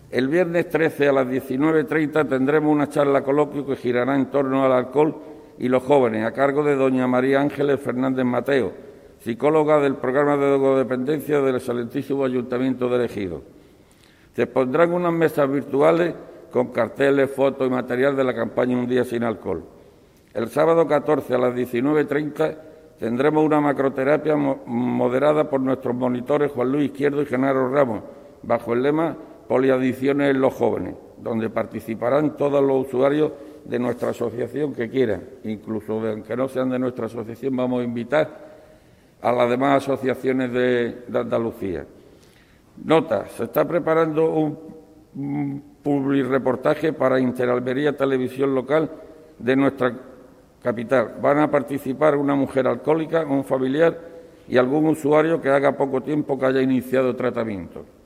El viernes 13 a las 19:30 tendremos una charla coloquio que girará en torno al alcohol y los jóvenes, a cargo de doña María Ángeles Fernández Mateo, psicóloga del programa de drogodependencia del excelentísimo Ayuntamiento de Ejido. Se pondrán unas mesas virtuales con carteles, fotos y material de la campaña Un Día Sin Alcohol. El sábado 14 a las 19:30 tendremos una macroterapia moderada por nuestros monitores Juan Luis Izquierdo y Genaro Ramos, bajo el lema Poliadicciones en los jóvenes, donde participarán todos los usuarios de nuestra asociación que quieran. Incluso aunque no sean de nuestra asociación, vamos a invitar a las demás asociaciones de Andalucía. Nota, se está preparando un publireportaje para Interalmería Televisión Local de nuestra capital. Van a participar una mujer alcohólica, un familiar y algún usuario que haga poco tiempo que haya iniciado tratamiento.